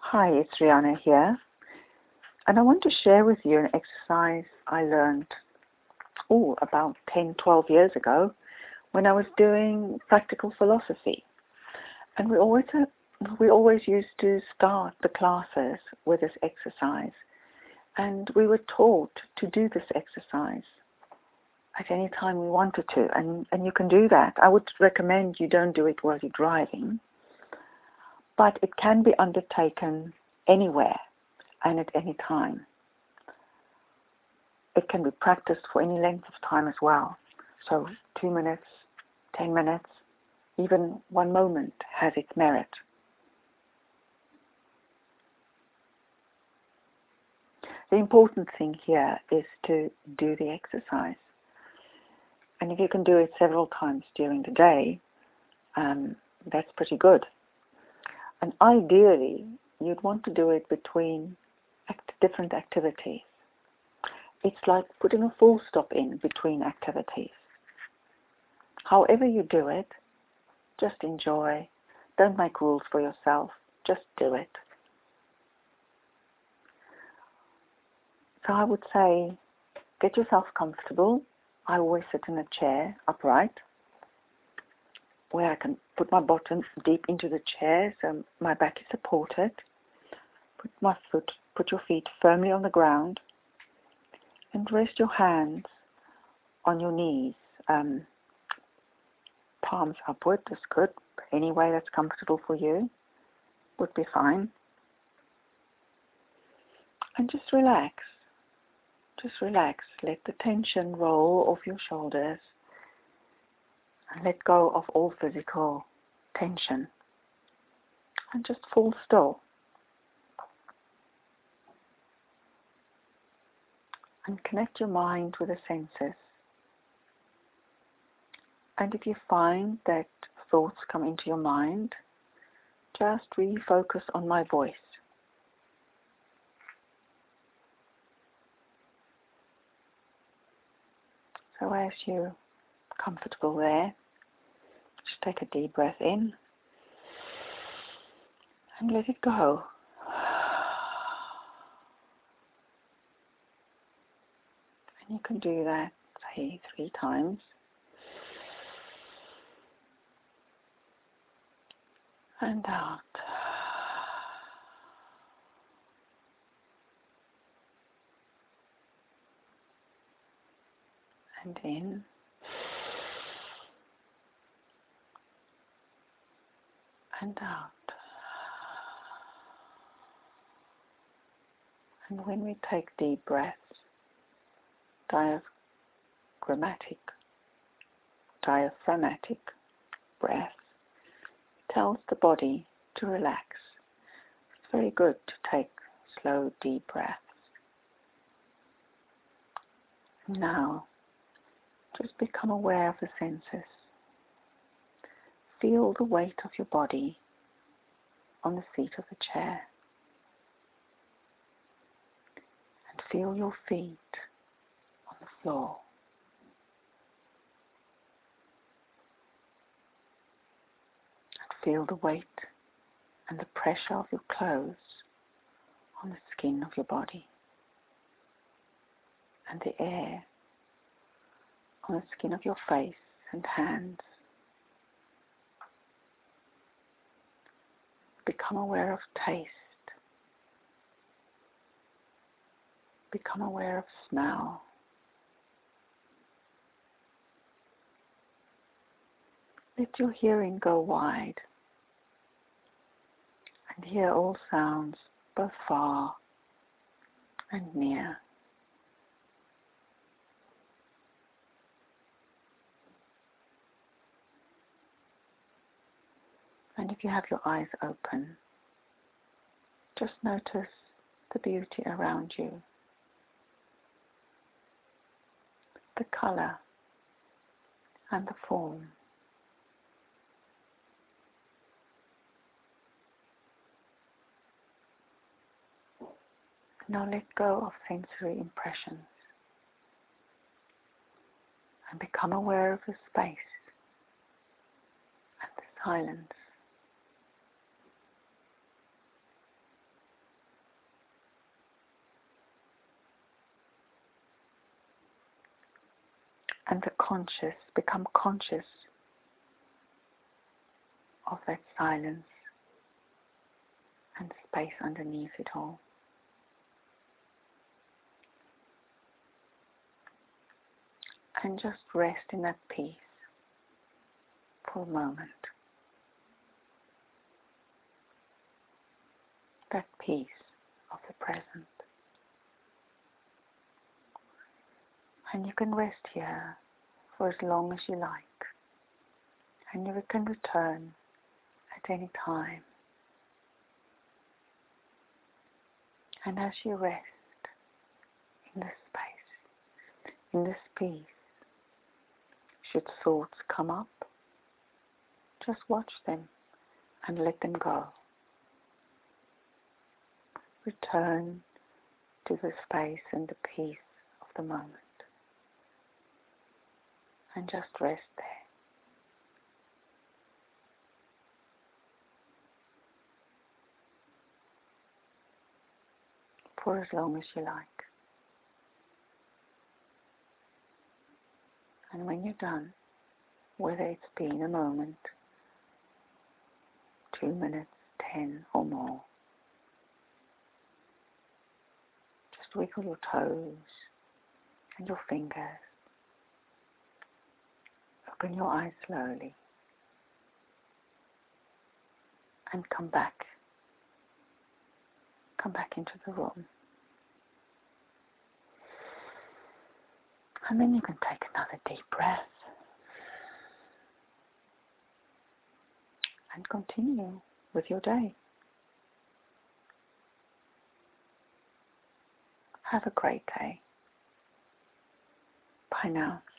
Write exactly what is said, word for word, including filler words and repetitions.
Hi, it's Rihanna here, and I want to share with you an exercise I learned oh, about ten, twelve years ago when I was doing practical philosophy. And we always had, we always used to start the classes with this exercise, and we were taught to do this exercise at any time we wanted to, and, and you can do that. I would recommend you don't do it while you're driving, but it can be undertaken anywhere and at any time. It can be practiced for any length of time as well. So two minutes, ten minutes, even one moment has its merit. The important thing here is to do the exercise. And if you can do it several times during the day, um, that's pretty good. And ideally, you'd want to do it between act different activities. It's like putting a full stop in between activities. However you do it, just enjoy. Don't make rules for yourself. Just do it. So I would say, get yourself comfortable. I always sit in a chair, upright, where I can put my bottom deep into the chair so my back is supported. Put my foot, put your feet firmly on the ground, and rest your hands on your knees. Um, palms upward is good. Any way that's comfortable for you would be fine. And just relax. Just relax. Let the tension roll off your shoulders. And let go of all physical tension. And just fall still. And connect your mind with the senses. And if you find that thoughts come into your mind, just refocus on my voice. So as you're comfortable there, just take a deep breath in and let it go. And you can do that, say, three times. And out. And in. And out. And when we take deep breaths, diaphragmatic, diaphragmatic breath tells the body to relax. It's very good to take slow, deep breaths. Now, just become aware of the senses. Feel the weight of your body on the seat of the chair. And feel your feet on the floor. And feel the weight and the pressure of your clothes on the skin of your body. And the air on the skin of your face and hands. Become aware of taste. Become aware of smell. Let your hearing go wide and hear all sounds, both far and near. And if you have your eyes open, just notice the beauty around you, the color and the form. Now let go of sensory impressions and become aware of the space and the silence. And the conscious, become conscious of that silence and space underneath it all. And just rest in that peace for a moment. That peace of the present. And you can rest here for as long as you like. And you can return at any time. And as you rest in this space, in this peace, should thoughts come up, just watch them and let them go. Return to the space and the peace of the moment. And just rest there. For as long as you like. And when you're done, whether it's been a moment, two minutes, ten or more, just wiggle your toes and your fingers. Open your eyes slowly and come back. Come back into the room. And then you can take another deep breath and continue with your day. Have a great day. Bye now.